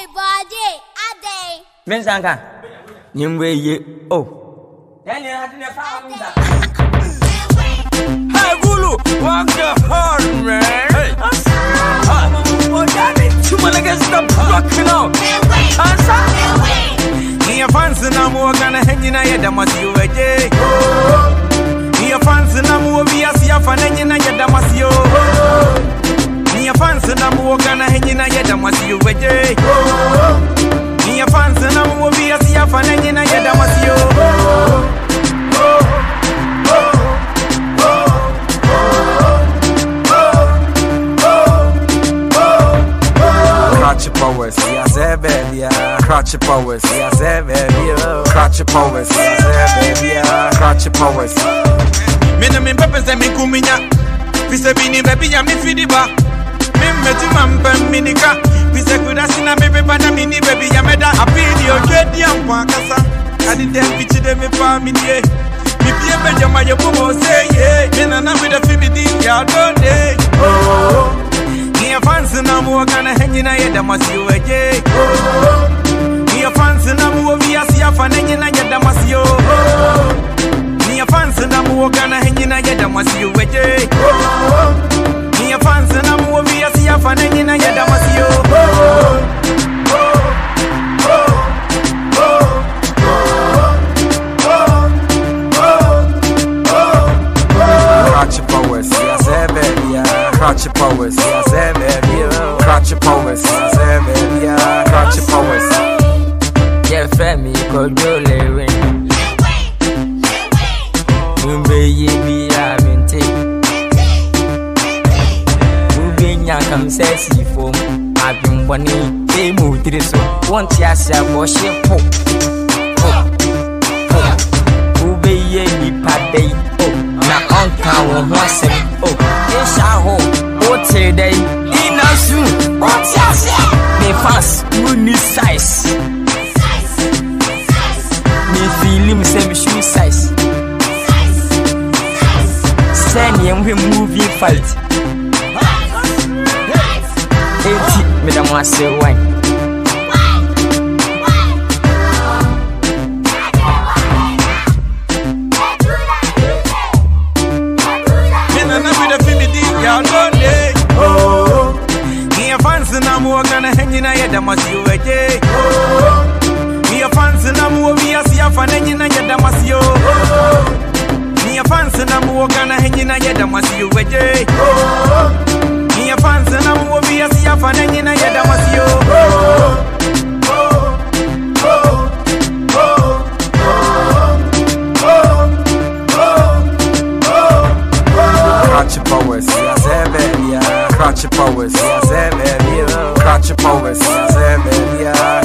body, a day. Mensanga. Nimwe ye. Oh. Hey, Gulu, walk the hard, man. Hey. Oh, daddy, you wanna get stop rocking out. Answer. Your fans and I'm gonna hang in a head, I must you a day. Your fans and I'm moving as your fan and in a head, I must you. Your fans and I'm gonna hang in a head, I must you a day. Your fans and I'm moving as your fan and in a head, I must you. Crotch your powers, yes, baby, crotch your powers, yes, baby, crotch your powers, yes, baby, crotch your powers. Minimum peppers and me kumina. Pisa bini baby, I'm in Fidiba. Mimmetu mampa minika. Pisa kudasina baby, bana mini baby, yameda. A video, Jedi and Wakasa. I didn't picture them in family. Me be a better, my bobo say, yeah. Minana with a Fibidi, y'all don't day. Oh. Your fans and I'm gonna hang in a head, I must you a day. Your fans and I'm moving as your fan and in a head, I must you. Your fans and I'm gonna hang in a head, I must you a day. Your fans and I'm moving as your fan and in a head, I must you. Crotch your powers, yes, baby, crotch your powers, yes, baby, crotch your powers, yes, baby, crotch your powers. Yeah, Femi, could you live in? Mumbe ye be a minty. Moving young come sassy foam. I've been one day moved to this one. Yes, I wash it. Ube ye be paddy. Na onka wo hwasem oh esha ho o te dai ina su o ti ase me fast uni size me feeling say me shoe size send him movie fight eti me da mo ase wine I'm gonna hang in a head, I must you a day. Your fans and I'm moving as your fan and in a head, I must you. Your fans and I'm gonna hang in a head, I must you a day. Your fans and I'm moving as your fan and in a head, I must you. Crotch your powers, yes, baby, crotch your powers, yes, baby, crotch your powers, yes, baby,